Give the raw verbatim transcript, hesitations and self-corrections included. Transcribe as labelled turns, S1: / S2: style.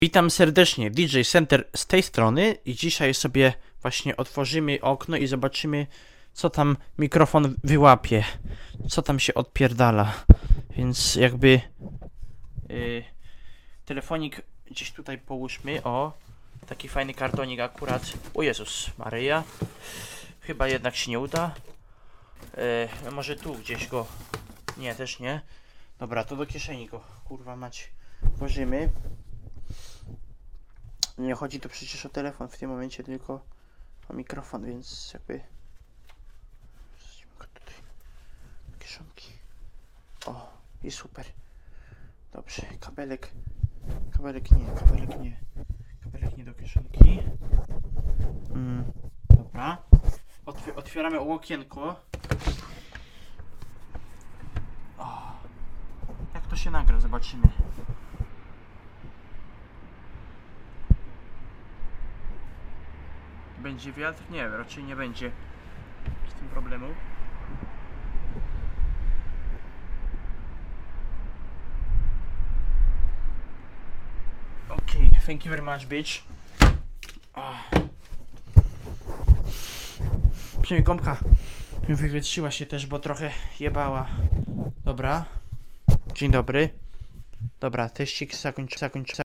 S1: Witam serdecznie, D J Center z tej strony i dzisiaj sobie właśnie otworzymy okno i zobaczymy, co tam mikrofon wyłapie, co tam się odpierdala. Więc jakby yy, telefonik gdzieś tutaj połóżmy, o, taki fajny kartonik akurat. O Jezus Maryja, chyba jednak się nie uda. Yy, może tu gdzieś go, nie, też nie. Dobra, to do kieszeni go, kurwa mać, włożymy. Nie chodzi tu przecież o telefon w tym momencie, tylko o mikrofon, więc jakby wrzucimy go tutaj do kieszonki. O, i super. Dobrze, kabelek, kabelek nie, kabelek nie, kabelek nie do kieszonki. Mm, dobra. Otw otwieramy okienko. O, jak to się nagra, zobaczymy. Będzie wiatr? Nie, raczej nie będzie z tym problemu. Okej, okay, thank you very much, bitch. Oh. Przynajmniej gąbka wywietrzyła się też, bo trochę jebała. Dobra. Dzień dobry. Dobra, teścik zakończy, zakończy.